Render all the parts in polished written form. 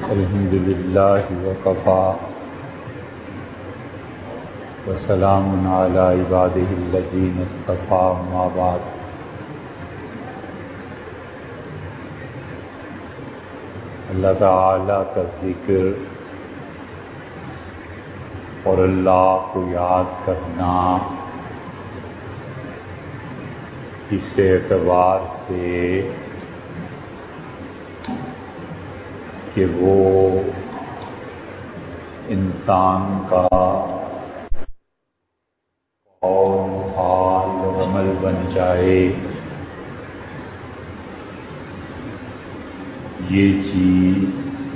الحمد للہ وکفا وسلام علی عبادہ الذین اصطفیٰ اما بعد۔ اللہ تعالیٰ کا ذکر اور اللہ کو یاد کرنا اس اعتبار سے کہ وہ انسان کا قول، حال اور عمل بن جائے، یہ چیز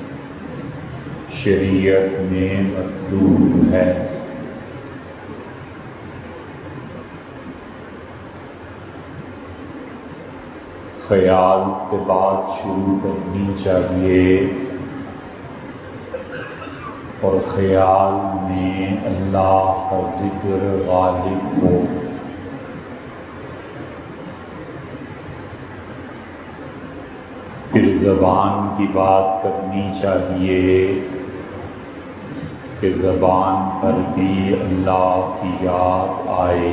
شریعت میں مطلوب ہے۔ خیال سے بات شروع کرنی چاہیے اور خیال میں اللہ کا ذکر غالب ہو۔ پھر زبان کی بات کرنی چاہیے کہ زبان پر بھی اللہ کی یاد آئے،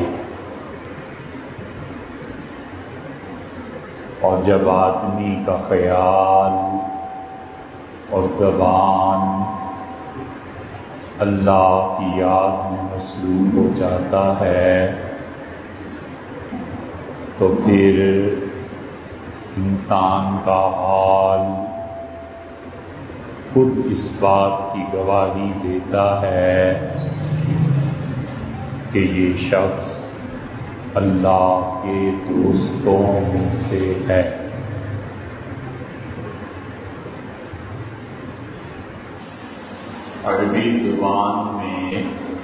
اور جب آدمی کا خیال اور زبان اللہ کی یاد میں مصروف ہو جاتا ہے تو پھر انسان کا حال خود اس بات کی گواہی دیتا ہے کہ یہ شخص اللہ کے دوستوں میں سے ہے۔ عربی زبان میں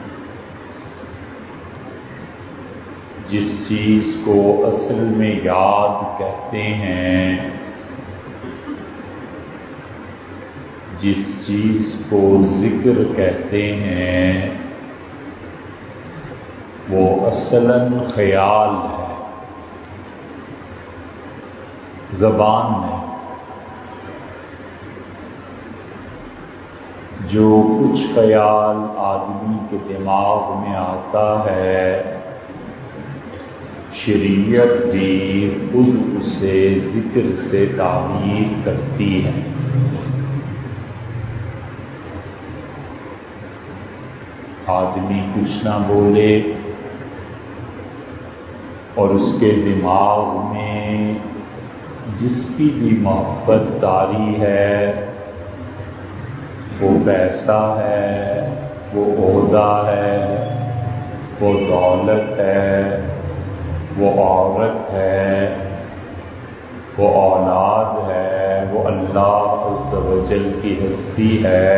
جس چیز کو اصل میں یاد کہتے ہیں، جس چیز کو ذکر کہتے ہیں، وہ اصلاً خیال ہے زبان میں۔ جو کچھ خیال آدمی کے دماغ میں آتا ہے، شریعت بھی خود اسے ذکر سے تعبیر کرتی ہے۔ آدمی کچھ نہ بولے اور اس کے دماغ میں جس کی بھی محبت طاری ہے، وہ پیسہ ہے، وہ عہدہ ہے، وہ دولت ہے، وہ عورت ہے، وہ اولاد ہے، وہ اللہ عز و جل کی ہستی ہے،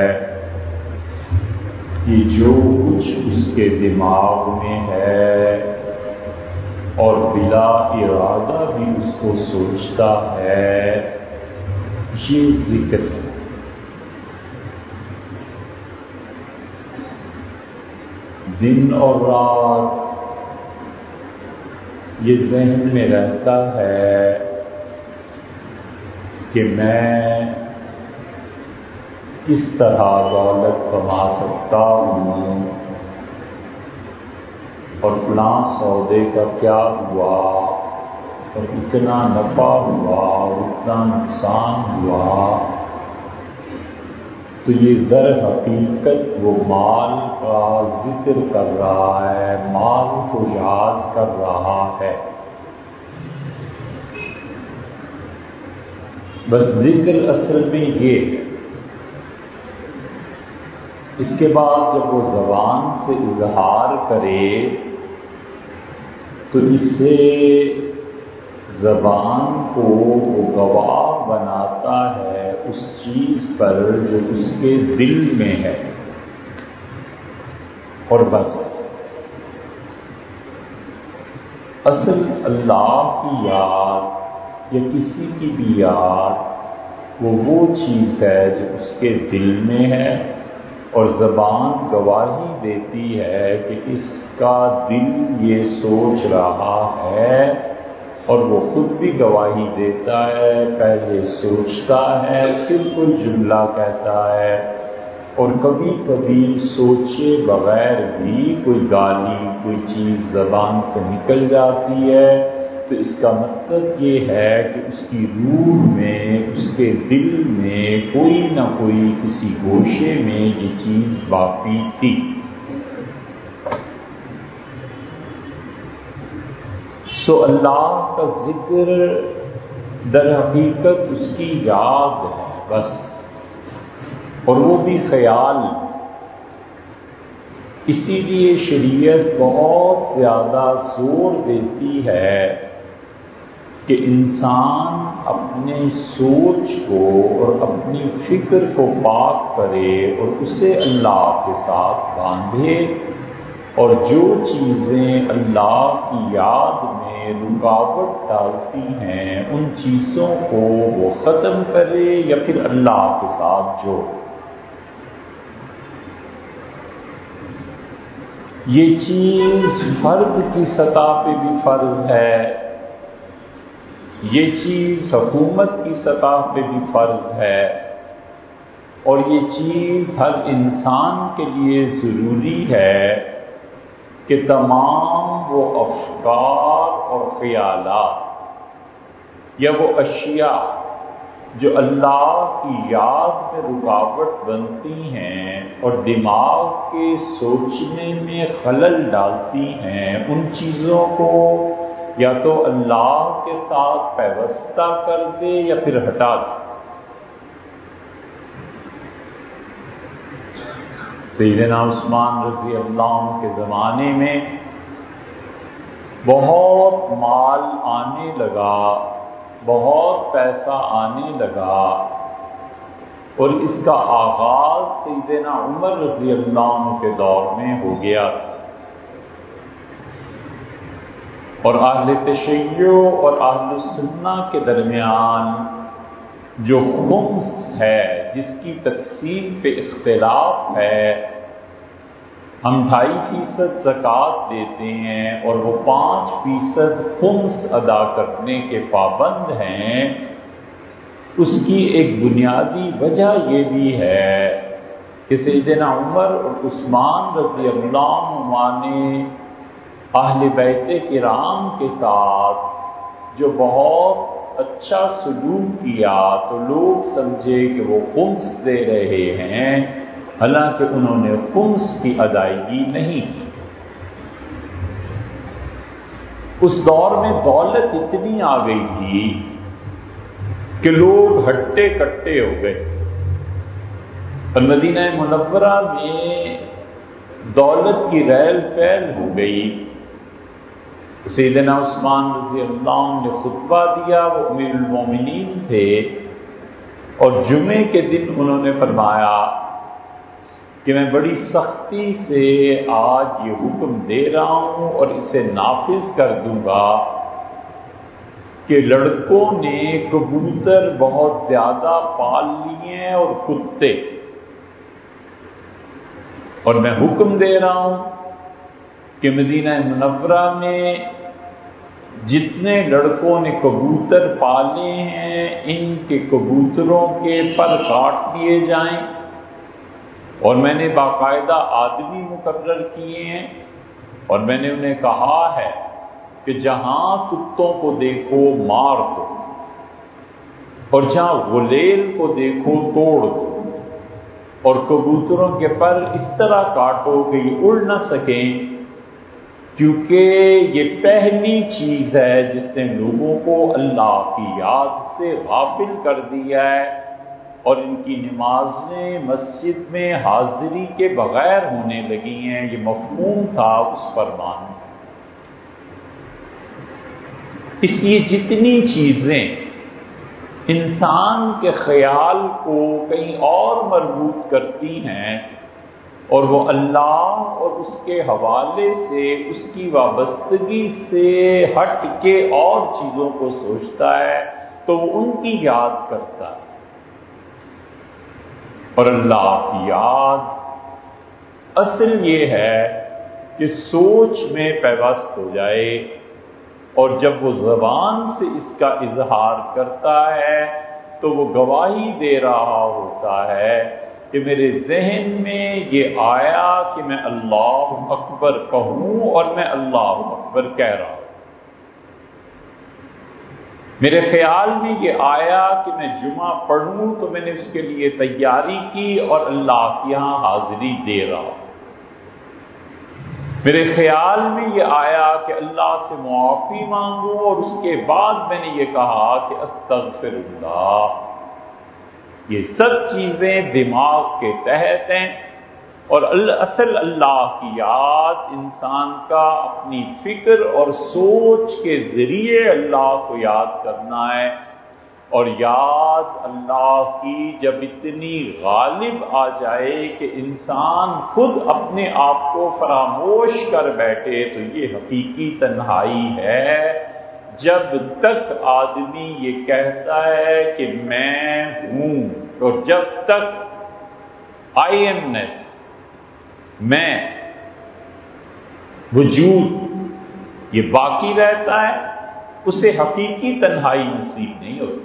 یہ جو کچھ اس کے دماغ میں ہے اور بلا ارادہ بھی اس کو سوچتا ہے، یہ ذکر ہے۔ دن اور رات یہ ذہن میں رہتا ہے کہ میں کس طرح دولت کما سکتا ہوں، اور فلاں سودے کا کیا ہوا، اور اتنا نفع ہوا اور اتنا نقصان ہوا۔ تو یہ در حقیقت وہ مال کا ذکر کر رہا ہے، مال کو یاد کر رہا ہے۔ بس ذکر اصل میں یہ ہے۔ اس کے بعد جب وہ زبان سے اظہار کرے تو اس سے زبان کو وہ گواہ بناتا ہے اس چیز پر جو اس کے دل میں ہے، اور بس اصل اللہ کی یاد یا کسی کی بھی یاد وہ چیز ہے جو اس کے دل میں ہے، اور زبان گواہی دیتی ہے کہ اس کا دل یہ سوچ رہا ہے اور وہ خود بھی گواہی دیتا ہے، پہلے سوچتا ہے پھر کوئی جملہ کہتا ہے، اور کبھی کبھی سوچے بغیر بھی کوئی گالی کوئی چیز زبان سے نکل جاتی ہے، تو اس کا مطلب یہ ہے کہ اس کی روح میں، اس کے دل میں کوئی نہ کوئی کسی گوشے میں یہ چیز باقی تھی۔ سو اللہ کا ذکر در حقیقت اس کی یاد ہے بس، اور وہ بھی خیال۔ اسی لیے شریعت بہت زیادہ زور دیتی ہے کہ انسان اپنے سوچ کو اور اپنی فکر کو پاک کرے اور اسے اللہ کے ساتھ باندھے، اور جو چیزیں اللہ کی یاد میں رکاوٹ ڈالتی ہیں ان چیزوں کو وہ ختم کرے یا پھر اللہ کے ساتھ جوڑے۔ یہ چیز فرد کی سطح پہ بھی فرض ہے، یہ چیز حکومت کی سطح پہ بھی فرض ہے، اور یہ چیز ہر انسان کے لیے ضروری ہے کہ تمام وہ افکار اور خیالات یا وہ اشیاء جو اللہ کی یاد میں رکاوٹ بنتی ہیں اور دماغ کے سوچنے میں خلل ڈالتی ہیں، ان چیزوں کو یا تو اللہ کے ساتھ پیوستہ کر دے یا پھر ہٹا دے۔ سیدنا عثمان رضی اللہ عنہ کے زمانے میں بہت مال آنے لگا، بہت پیسہ آنے لگا، اور اس کا آغاز سیدنا عمر رضی اللہ عنہ کے دور میں ہو گیا، اور اہل تشیع اور اہل سنہ کے درمیان جو خمس ہے، جس کی تقسیم پہ اختلاف ہے، ہم 2.5% زکوٰۃ دیتے ہیں اور وہ 5% خمس ادا کرنے کے پابند ہیں، اس کی ایک بنیادی وجہ یہ بھی ہے کہ سیدنا عمر اور عثمان رضی اللہ عنہما نے اہل بیت کرام کے ساتھ جو بہت اچھا سلوک کیا تو لوگ سمجھے کہ وہ خمس دے رہے ہیں، حالانکہ انہوں نے خمس کی ادائیگی نہیں کی۔ اس دور میں دولت اتنی آ گئی تھی کہ لوگ ہٹے کٹے ہو گئے، اور مدینہ منورہ میں دولت کی ریل پھیل ہو گئی۔ سیدنا عثمان رضی اللہ عنہ نے خطبہ دیا، وہ امیر المومنین تھے، اور جمعے کے دن انہوں نے فرمایا کہ میں بڑی سختی سے آج یہ حکم دے رہا ہوں اور اسے نافذ کر دوں گا کہ لڑکوں نے کبوتر بہت زیادہ پال لیے ہیں اور کتے، اور میں حکم دے رہا ہوں کہ مدینہ منورہ میں جتنے لڑکوں نے کبوتر پالے ہیں ان کے کبوتروں کے پر کاٹ لیے جائیں، اور میں نے باقاعدہ آدمی مقرر کیے ہیں، اور میں نے انہیں کہا ہے کہ جہاں کتوں کو دیکھو مار دو، اور جہاں غلیل کو دیکھو توڑ دو، اور کبوتروں کے پر اس طرح کاٹو کہ یہ اڑ نہ سکیں، کیونکہ یہ پہلی چیز ہے جس نے لوگوں کو اللہ کی یاد سے غافل کر دیا ہے، اور ان کی نمازیں مسجد میں حاضری کے بغیر ہونے لگی ہیں۔ یہ مفہوم تھا اس فرمان میں۔ اس لیے جتنی چیزیں انسان کے خیال کو کہیں اور مربوط کرتی ہیں اور وہ اللہ اور اس کے حوالے سے اس کی وابستگی سے ہٹ کے اور چیزوں کو سوچتا ہے تو وہ ان کی یاد کرتا ہے، اور اللہ کی یاد اصل یہ ہے کہ سوچ میں پیوست ہو جائے اور جب وہ زبان سے اس کا اظہار کرتا ہے تو وہ گواہی دے رہا ہوتا ہے کہ میرے ذہن میں یہ آیا کہ میں اللہ اکبر کہوں اور میں اللہ اکبر کہہ رہا ہوں، میرے خیال میں یہ آیا کہ میں جمعہ پڑھوں تو میں نے اس کے لیے تیاری کی اور اللہ کے یہاں حاضری دے رہا ہوں، میرے خیال میں یہ آیا کہ اللہ سے معافی مانگوں اور اس کے بعد میں نے یہ کہا کہ استغفر اللہ۔ یہ سب چیزیں دماغ کے تحت ہیں، اور اصل اللہ کی یاد انسان کا اپنی فکر اور سوچ کے ذریعے اللہ کو یاد کرنا ہے، اور یاد اللہ کی جب اتنی غالب آ جائے کہ انسان خود اپنے آپ کو فراموش کر بیٹھے تو یہ حقیقی تنہائی ہے۔ جب تک آدمی یہ کہتا ہے کہ میں ہوں، اور جب تک آئی ایمنس، میں، وجود یہ باقی رہتا ہے، اسے حقیقی تنہائی نصیب نہیں ہوتی۔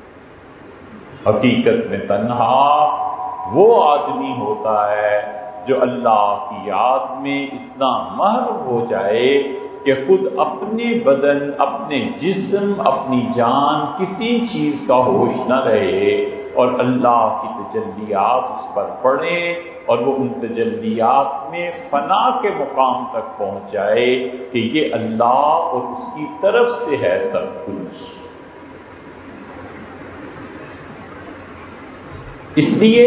حقیقت میں تنہا وہ آدمی ہوتا ہے جو اللہ کی یاد میں اتنا محو ہو جائے کہ خود اپنے بدن، اپنے جسم، اپنی جان، کسی چیز کا ہوش نہ رہے، اور اللہ کی تجلیات اس پر پڑیں اور وہ ان تجلیات میں فنا کے مقام تک پہنچ جائے کہ یہ اللہ اور اس کی طرف سے ہے سب کچھ۔ اس لیے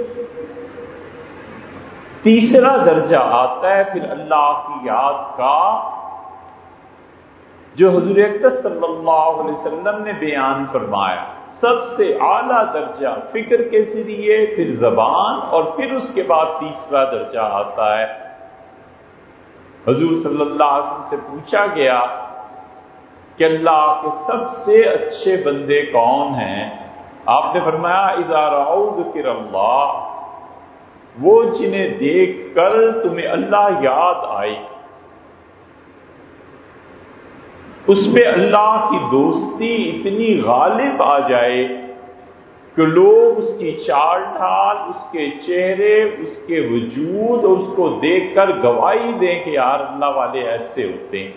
تیسرا درجہ آتا ہے پھر اللہ کی یاد کا، جو حضور اقدس صلی اللہ علیہ وسلم نے بیان فرمایا، سب سے اعلیٰ درجہ فکر کے ذریعے، پھر زبان، اور پھر اس کے بعد تیسرا درجہ آتا ہے۔ حضور صلی اللہ علیہ وسلم سے پوچھا گیا کہ اللہ کے سب سے اچھے بندے کون ہیں؟ آپ نے فرمایا اذا رأوا ذکر اللہ، وہ جنہیں دیکھ کر تمہیں اللہ یاد آئے، اس پہ اللہ کی دوستی اتنی غالب آ جائے کہ لوگ اس کی چال ڈھال، اس کے چہرے، اس کے وجود، اور اس کو دیکھ کر گواہی دیں کہ یار اللہ والے ایسے ہوتے ہیں۔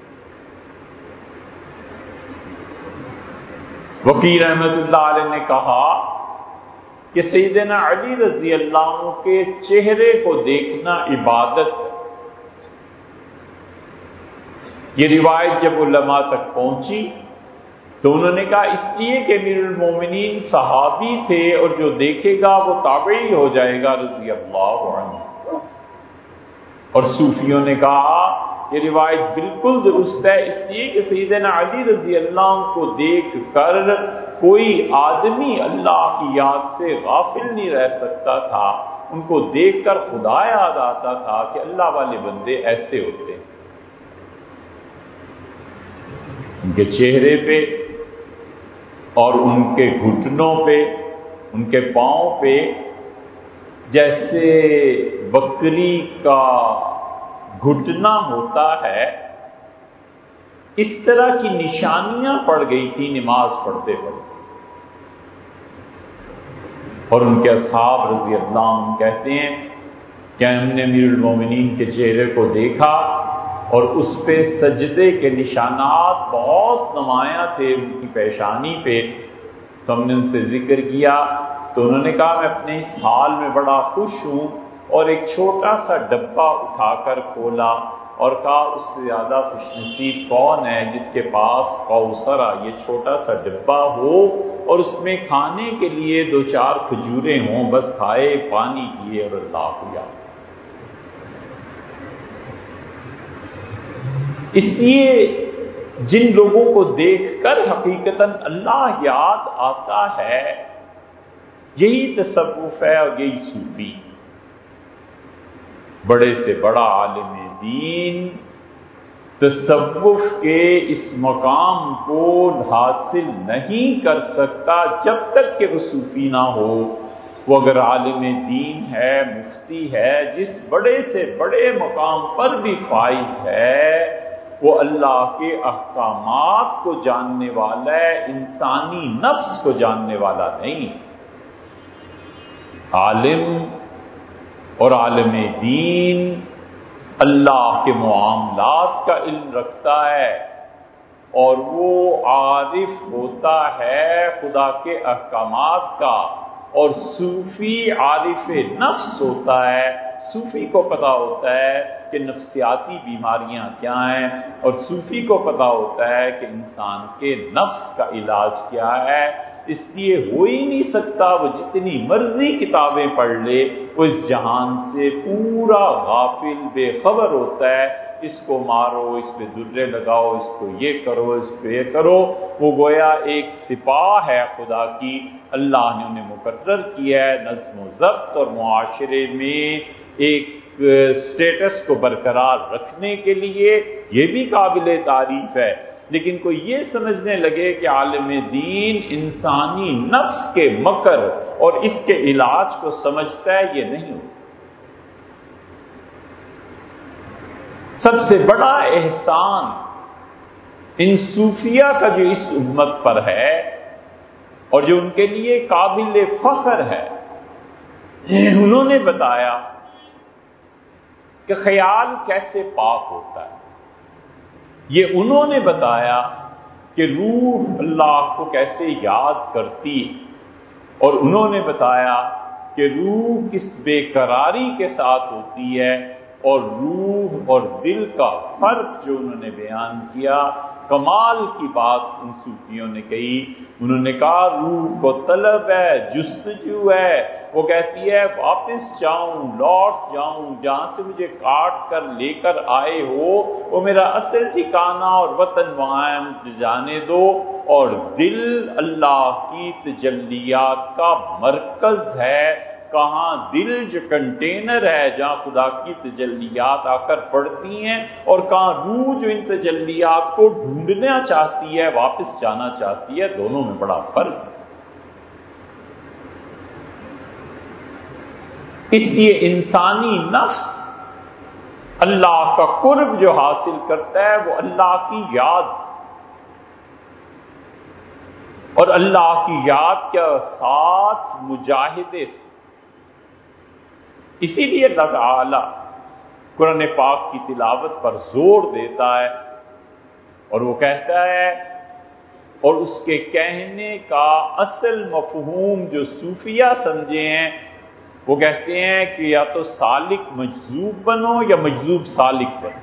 وکیل رحمت اللہ علیہ نے کہا کہ سیدنا علی رضی اللہ عنہ کے چہرے کو دیکھنا عبادت ہے۔ یہ روایت جب علماء تک پہنچی تو انہوں نے کہا اس لیے کہ امیر المومنین صحابی تھے، اور جو دیکھے گا وہ تابعی ہو جائے گا رضی اللہ عنہ۔ اور صوفیوں نے کہا یہ روایت بالکل درست ہے، اس لیے کہ سیدنا علی رضی اللہ عنہ کو دیکھ کر کوئی آدمی اللہ کی یاد سے غافل نہیں رہ سکتا تھا، ان کو دیکھ کر خدا یاد آتا تھا کہ اللہ والے بندے ایسے ہوتے ہیں۔ ان کے چہرے پہ اور ان کے گھٹنوں پہ، ان کے پاؤں پہ جیسے بکری کا گھٹنا ہوتا ہے، اس طرح کی نشانیاں پڑ گئی تھی نماز پڑھتے پڑھتے۔ اور ان کے اصحاب رضی اللہ عنہ کہتے ہیں کہ ہم نے امیر المومنین کے چہرے کو دیکھا اور اس پہ سجدے کے نشانات بہت نمایاں تھے ان کی پیشانی پہ، تو ہم نے ان سے ذکر کیا تو انہوں نے کہا میں اپنے اس حال میں بڑا خوش ہوں، اور ایک چھوٹا سا ڈبہ اٹھا کر کھولا اور کہا اس سے زیادہ خوش نصیب کون ہے جس کے پاس کوثر یہ چھوٹا سا ڈبہ ہو اور اس میں کھانے کے لیے 2-4 کھجوریں ہوں، بس کھائے، پانی پیے اور اللہ کو یاد۔ اس لیے جن لوگوں کو دیکھ کر حقیقتاً اللہ یاد آتا ہے، یہی تصوف ہے اور یہی صوفی۔ بڑے سے بڑا عالم دین تصوف کے اس مقام کو حاصل نہیں کر سکتا جب تک کہ وہ صوفی نہ ہو۔ وہ اگر عالم دین ہے، مفتی ہے، جس بڑے سے بڑے مقام پر بھی فائز ہے، وہ اللہ کے احکامات کو جاننے والا ہے، انسانی نفس کو جاننے والا نہیں۔ عالم اور عالم دین اللہ کے معاملات کا علم رکھتا ہے، اور وہ عارف ہوتا ہے خدا کے احکامات کا، اور صوفی عارف نفس ہوتا ہے۔ صوفی کو پتہ ہوتا ہے کہ نفسیاتی بیماریاں کیا ہیں، اور صوفی کو پتہ ہوتا ہے کہ انسان کے نفس کا علاج کیا ہے۔ اس لیے ہو ہی نہیں سکتا وہ جتنی مرضی کتابیں پڑھ لے، وہ اس جہان سے پورا غافل بے خبر ہوتا ہے۔ اس کو مارو، اس پہ درے لگاؤ، اس کو یہ کرو، اس پہ یہ کرو۔ وہ گویا ایک سپاہ ہے خدا کی، اللہ نے انہیں مقرر کیا ہے نظم و ضبط اور معاشرے میں ایک سٹیٹس کو برقرار رکھنے کے لیے۔ یہ بھی قابل تعریف ہے، لیکن کوئی یہ سمجھنے لگے کہ عالم دین انسانی نفس کے مکر اور اس کے علاج کو سمجھتا ہے، یہ نہیں ہوتا۔ سب سے بڑا احسان ان صوفیہ کا جو اس امت پر ہے اور جو ان کے لیے قابل فخر ہے، انہوں نے بتایا کہ خیال کیسے پاک ہوتا ہے۔ یہ انہوں نے بتایا کہ روح اللہ کو کیسے یاد کرتی، اور انہوں نے بتایا کہ روح کس بے قراری کے ساتھ ہوتی ہے، اور روح اور دل کا فرق جو انہوں نے بیان کیا، کمال کی بات ان صوفیوں نے کہی۔ انہوں نے کہا روح کو طلب ہے، جستجو ہے، وہ کہتی ہے واپس جاؤں، لوٹ جاؤں، جہاں سے مجھے کاٹ کر لے کر آئے ہو وہ میرا اصل ٹھکانہ اور وطن وہاں ہے، مجھے جانے دو۔ اور دل اللہ کی تجلیات کا مرکز ہے۔ کہاں دل جو کنٹینر ہے جہاں خدا کی تجلیات آ کر پڑتی ہیں، اور کہاں روح جو ان تجلیات کو ڈھونڈنا چاہتی ہے، واپس جانا چاہتی ہے، دونوں میں بڑا فرق ہے۔ اس لیے انسانی نفس اللہ کا قرب جو حاصل کرتا ہے وہ اللہ کی یاد اور اللہ کی یاد کے ساتھ مجاہدے سے۔ اسی لیے اللہ تعالی قرآن پاک کی تلاوت پر زور دیتا ہے، اور وہ کہتا ہے، اور اس کے کہنے کا اصل مفہوم جو صوفیہ سمجھے ہیں، وہ کہتے ہیں کہ یا تو سالک مجذوب بنو یا مجذوب سالک بنو۔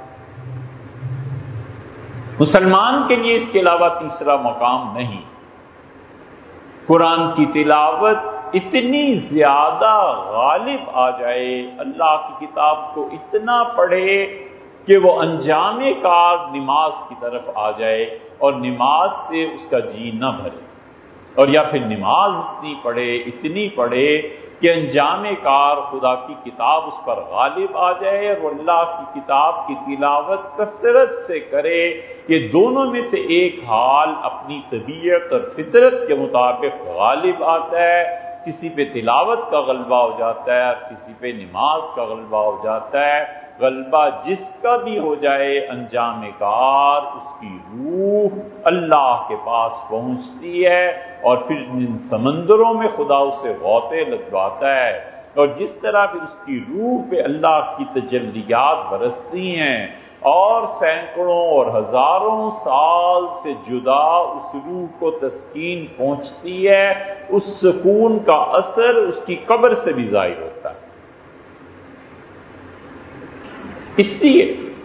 مسلمان کے لیے اس کے علاوہ تیسرا مقام نہیں۔ قرآن کی تلاوت اتنی زیادہ غالب آ جائے، اللہ کی کتاب کو اتنا پڑھے کہ وہ انجام کار نماز کی طرف آ جائے، اور نماز سے اس کا جی نہ بھرے، اور یا پھر نماز اتنی پڑھے کہ انجام کار خدا کی کتاب اس پر غالب آ جائے، اور وہ اللہ کی کتاب کی تلاوت کثرت سے کرے۔ یہ دونوں میں سے ایک حال اپنی طبیعت اور فطرت کے مطابق غالب آتا ہے۔ کسی پہ تلاوت کا غلبہ ہو جاتا ہے، اور کسی پہ نماز کا غلبہ ہو جاتا ہے۔ غلبہ جس کا بھی ہو جائے، انجام کار اس کی روح اللہ کے پاس پہنچتی ہے، اور پھر ان سمندروں میں خدا اسے غوطے لگواتا ہے، اور جس طرح پھر اس کی روح پہ اللہ کی تجلیات برستی ہیں، اور سینکڑوں اور ہزاروں سال سے جدا اس روح کو تسکین پہنچتی ہے، اس سکون کا اثر اس کی قبر سے بھی ظاہر ہوتا ہے۔ اس لیے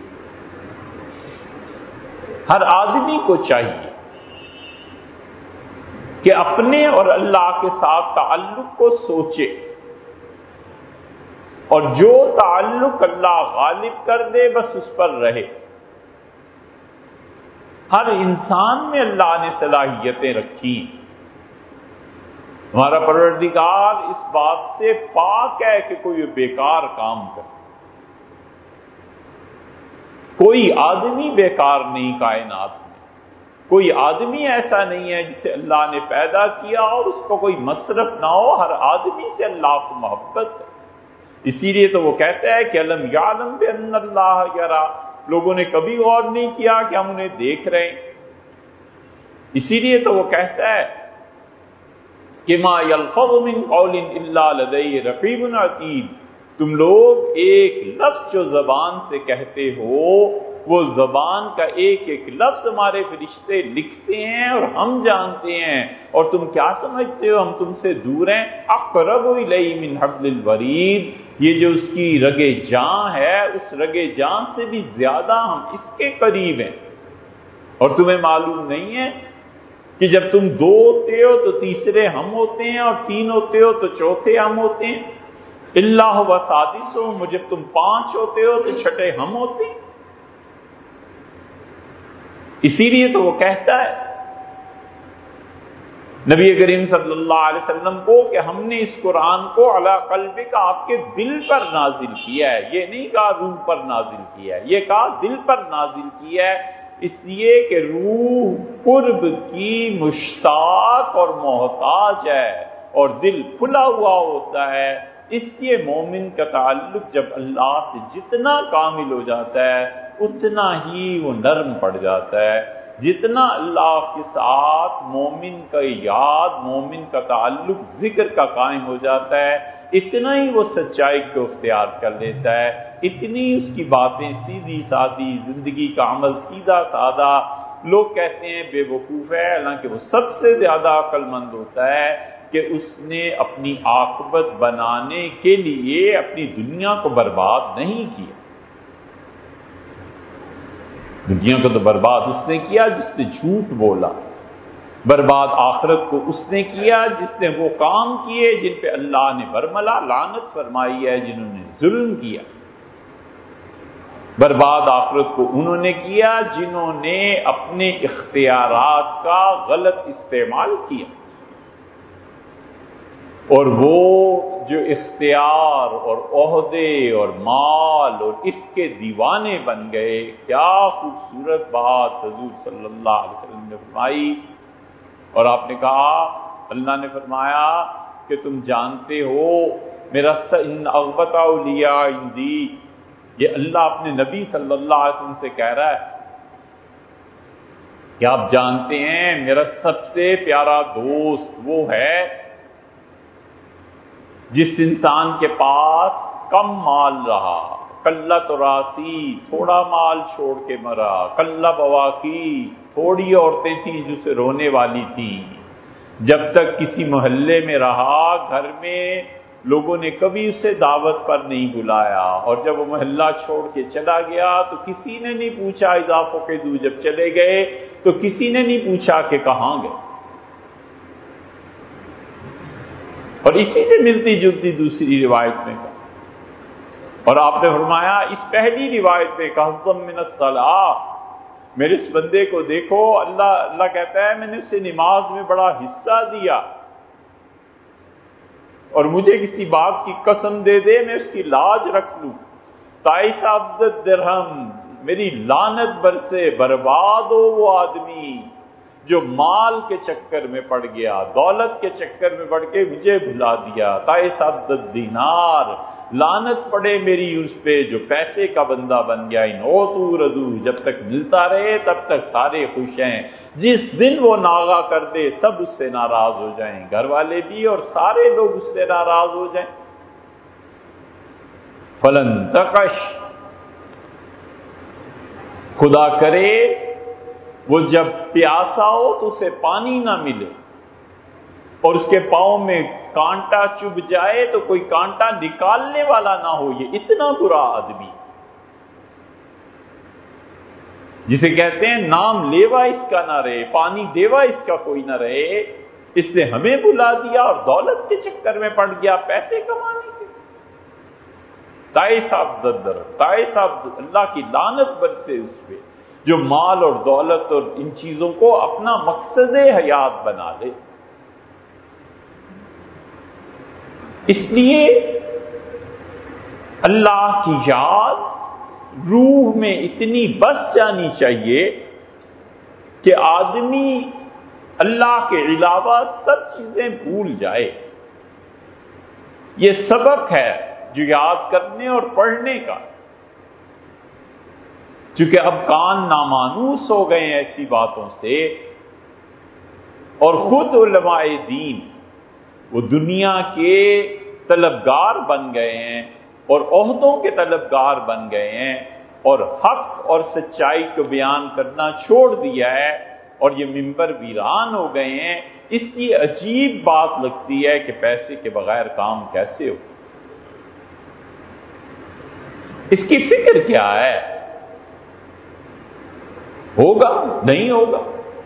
ہر آدمی کو چاہیے کہ اپنے اور اللہ کے ساتھ تعلق کو سوچے، اور جو تعلق اللہ غالب کر دے بس اس پر رہے۔ ہر انسان میں اللہ نے صلاحیتیں رکھی، ہمارا پروردگار اس بات سے پاک ہے کہ کوئی بیکار کام کرے۔ کوئی آدمی بیکار نہیں کائنات میں، کوئی آدمی ایسا نہیں ہے جسے اللہ نے پیدا کیا اور اس کو کوئی مصرف نہ ہو۔ ہر آدمی سے اللہ کو محبت ہے، اسی لیے تو وہ کہتا ہے کہ الم یعلم بان اللہ یرا، لوگوں نے کبھی غور نہیں کیا کہ ہم انہیں دیکھ رہے ہیں. اسی لیے تو وہ کہتا ہے کہ ما یلفظ من قول الا لدیہ رقیب عتید. تم لوگ ایک لفظ جو زبان سے کہتے ہو وہ زبان کا ایک ایک لفظ ہمارے فرشتے لکھتے ہیں اور ہم جانتے ہیں. اور تم کیا سمجھتے ہو ہم تم سے دور ہیں؟ اقرب الیہ من حبل الورید. یہ جو اس کی رگ جاں ہے اس رگ جاں سے بھی زیادہ ہم اس کے قریب ہیں. اور تمہیں معلوم نہیں ہے کہ جب تم دو ہوتے ہو تو تیسرے ہم ہوتے ہیں اور تین ہوتے ہو تو چوتھے ہم ہوتے ہیں. اللہ و سادسہم. جب تم پانچ ہوتے ہو تو چھٹے ہم ہوتے ہیں. اسی لیے تو وہ کہتا ہے نبی کریم صلی اللہ علیہ وسلم کو کہ ہم نے اس قرآن کو علی قلبک آپ کے دل پر نازل کیا ہے. یہ نہیں کہا روح پر نازل کیا ہے، یہ کہا دل پر نازل کیا ہے. اس لیے کہ روح قرب کی مشتاق اور محتاج ہے اور دل کھلا ہوا ہوتا ہے. اس لیے مومن کا تعلق جب اللہ سے جتنا کامل ہو جاتا ہے اتنا ہی وہ نرم پڑ جاتا ہے. جتنا اللہ کے ساتھ مومن کا یاد، مومن کا تعلق ذکر کا قائم ہو جاتا ہے اتنا ہی وہ سچائی کو اختیار کر لیتا ہے. اتنی اس کی باتیں سیدھی سادی، زندگی کا عمل سیدھا سادہ. لوگ کہتے ہیں بے وقوف ہے، حالانکہ وہ سب سے زیادہ عقل مند ہوتا ہے کہ اس نے اپنی عاقبت بنانے کے لیے اپنی دنیا کو برباد نہیں کیا. دنیا کو تو برباد اس نے کیا جس نے جھوٹ بولا، برباد آخرت کو اس نے کیا جس نے وہ کام کیے جن پہ اللہ نے برملا لعنت فرمائی ہے، جنہوں نے ظلم کیا. برباد آخرت کو انہوں نے کیا جنہوں نے اپنے اختیارات کا غلط استعمال کیا. اور وہ جو اختیار اور عہدے اور مال اور اس کے دیوانے بن گئے. کیا خوبصورت بات حضور صلی اللہ علیہ وسلم نے فرمائی. اور آپ نے کہا، اللہ نے فرمایا کہ تم جانتے ہو میرا ان اغبط اولیاء عندی. یہ اللہ اپنے نبی صلی اللہ علیہ وسلم سے کہہ رہا ہے کہ آپ جانتے ہیں میرا سب سے پیارا دوست وہ ہے جس انسان کے پاس کم مال رہا. قلت راسی، تھوڑا مال چھوڑ کے مرا. قلہ بواکی، تھوڑی عورتیں تھیں جو سے رونے والی تھیں. جب تک کسی محلے میں رہا گھر میں لوگوں نے کبھی اسے دعوت پر نہیں بلایا، اور جب وہ محلہ چھوڑ کے چلا گیا تو کسی نے نہیں پوچھا. اضافوں کے دو جب چلے گئے تو کسی نے نہیں پوچھا کہ کہاں گئے. اور اسی سے ملتی جلتی دوسری روایت میں کہا، اور آپ نے فرمایا اس پہلی روایت میں کہا من الصلاۃ، میرے اس بندے کو دیکھو. اللہ کہتا ہے میں نے اسے نماز میں بڑا حصہ دیا، اور مجھے کسی بات کی قسم دے دے میں اس کی لاج رکھ لوں. تائس عبد الدرہم، میری لعنت برسے، برباد ہو وہ آدمی جو مال کے چکر میں پڑ گیا، دولت کے چکر میں پڑ کے مجھے بھلا دیا. تائس عبد الدینار، لعنت پڑے میری اس پہ جو پیسے کا بندہ بن گیا. ان اوتو ردو، جب تک ملتا رہے تب تک سارے خوش ہیں. جس دن وہ ناغا کر دے سب اس سے ناراض ہو جائیں، گھر والے بھی اور سارے لوگ اس سے ناراض ہو جائیں. فلن تقش، خدا کرے وہ جب پیاسا ہو تو اسے پانی نہ ملے اور اس کے پاؤں میں کانٹا چبھ جائے تو کوئی کانٹا نکالنے والا نہ ہو. یہ اتنا برا آدمی جسے کہتے ہیں نام لیوا اس کا نہ رہے، پانی دیوا اس کا کوئی نہ رہے. اس نے ہمیں بلا دیا اور دولت کے چکر میں پڑ گیا پیسے کمانے کے. تائس عبد الدر، تائس عبد، اللہ کی لعنت برسے اس پہ جو مال اور دولت اور ان چیزوں کو اپنا مقصد حیات بنا لے. اس لیے اللہ کی یاد روح میں اتنی بس جانی چاہیے کہ آدمی اللہ کے علاوہ سب چیزیں بھول جائے. یہ سبق ہے جو یاد کرنے اور پڑھنے کا. چونکہ اب کان نامانوس ہو گئے ہیں ایسی باتوں سے، اور خود علماء دین وہ دنیا کے طلبگار بن گئے ہیں اور عہدوں کے طلبگار بن گئے ہیں اور حق اور سچائی کو بیان کرنا چھوڑ دیا ہے، اور یہ منبر ویران ہو گئے ہیں۔ اس لیے عجیب بات لگتی ہے کہ پیسے کے بغیر کام کیسے ہو، اس کی فکر کیا ہے؟ ہوگا نہیں ہوگا،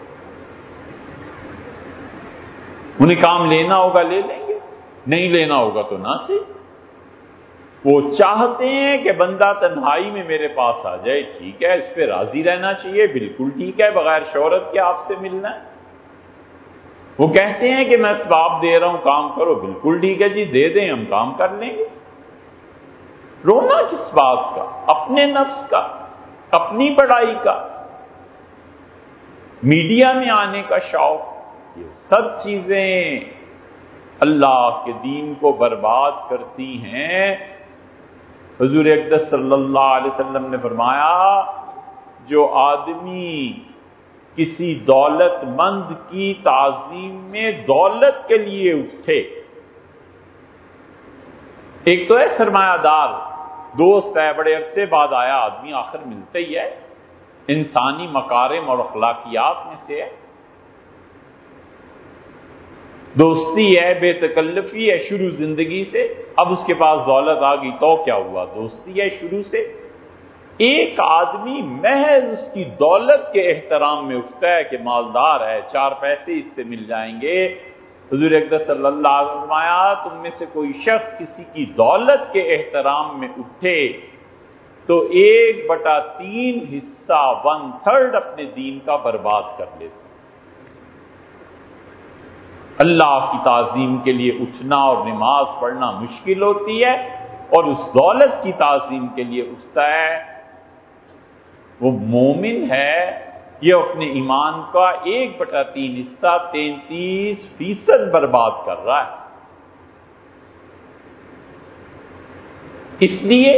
انہیں کام لینا ہوگا لے لیں گے، نہیں لینا ہوگا تو نہ صحیح۔ وہ چاہتے ہیں کہ بندہ تنہائی میں میرے پاس آ جائے، ٹھیک ہے، اس پہ راضی رہنا چاہیے، بالکل ٹھیک ہے، بغیر شہرت کے آپ سے ملنا ہے۔ وہ کہتے ہیں کہ میں اسباب دے رہا ہوں کام کرو، بالکل ٹھیک ہے جی، دے دیں، ہم کام کر لیں گے۔ رونا کس بات کا؟ اپنے نفس کا، اپنی بڑائی کا، میڈیا میں آنے کا شوق، یہ سب چیزیں اللہ کے دین کو برباد کرتی ہیں۔ حضور اقدس صلی اللہ علیہ وسلم نے فرمایا، جو آدمی کسی دولت مند کی تعظیم میں دولت کے لیے اٹھے، ایک تو ہے سرمایہ دار، دوست ہے، بڑے عرصے بعد آیا آدمی، آخر ملتا ہی ہے، انسانی مکارم اور اخلاقیات میں سے ہے، دوستی ہے، بے تکلفی ہے شروع زندگی سے، اب اس کے پاس دولت آ گئی تو کیا ہوا، دوستی ہے شروع سے۔ ایک آدمی محض اس کی دولت کے احترام میں اٹھتا ہے کہ مالدار ہے، چار پیسے اس سے مل جائیں گے، حضور اقدس صلی اللہ علیہ وسلم فرمایا، تم میں سے کوئی شخص کسی کی دولت کے احترام میں اٹھے تو 1/3 حصہ 1/3 اپنے دین کا برباد کر لیتا۔ اللہ کی تعظیم کے لیے اٹھنا اور نماز پڑھنا مشکل ہوتی ہے، اور اس دولت کی تعظیم کے لیے اٹھتا ہے، وہ مومن ہے، یہ اپنے ایمان کا 1/3 حصہ 33% برباد کر رہا ہے۔ اس لیے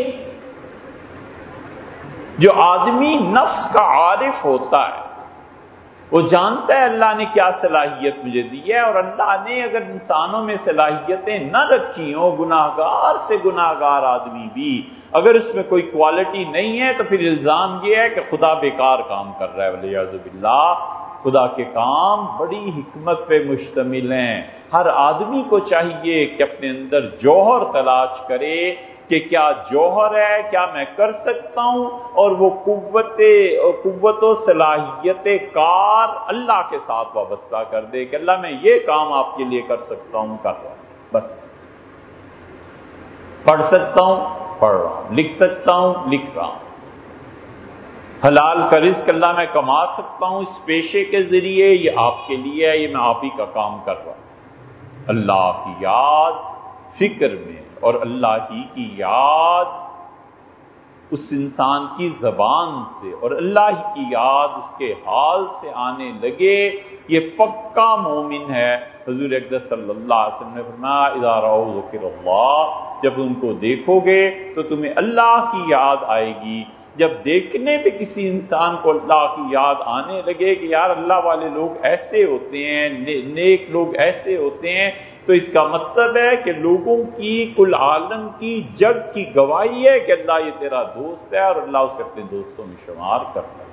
جو آدمی نفس کا عارف ہوتا ہے، وہ جانتا ہے اللہ نے کیا صلاحیت مجھے دی ہے، اور اللہ نے اگر انسانوں میں صلاحیتیں نہ رکھی ہوں، گناہگار سے گناہگار آدمی بھی اگر اس میں کوئی کوالٹی نہیں ہے، تو پھر الزام یہ ہے کہ خدا بیکار کام کر رہا ہے، والعیاذ باللہ۔ خدا کے کام بڑی حکمت پہ مشتمل ہیں۔ ہر آدمی کو چاہیے کہ اپنے اندر جوہر تلاش کرے کہ کیا جوہر ہے، کیا میں کر سکتا ہوں، اور وہ قوت و صلاحیت کار اللہ کے ساتھ وابستہ کر دے کہ اللہ میں یہ کام آپ کے لیے کر سکتا ہوں، کر رہا ہوں، بس۔ پڑھ سکتا ہوں، پڑھ رہا ہوں، لکھ سکتا ہوں، لکھ رہا ہوں، حلال کا رزق اللہ میں کما سکتا ہوں اس پیشے کے ذریعے، یہ آپ کے لیے ہے، یہ میں آپ ہی کا کام کر رہا ہوں۔ اللہ کی یاد فکر میں اور اللہ ہی کی یاد اس انسان کی زبان سے اور اللہ ہی کی یاد اس کے حال سے آنے لگے، یہ پکا مومن ہے۔ حضور اقدس صلی اللہ علیہ وسلم نے فرمایا، اذا رأوا ذکر اللہ، جب ان کو دیکھو گے تو تمہیں اللہ کی یاد آئے گی۔ جب دیکھنے پہ کسی انسان کو اللہ کی یاد آنے لگے کہ یار اللہ والے لوگ ایسے ہوتے ہیں، نیک لوگ ایسے ہوتے ہیں، تو اس کا مطلب ہے کہ لوگوں کی، کل عالم کی، جگ کی گواہی ہے کہ اللہ یہ تیرا دوست ہے اور اللہ اسے اپنے دوستوں میں شمار کرتا ہے۔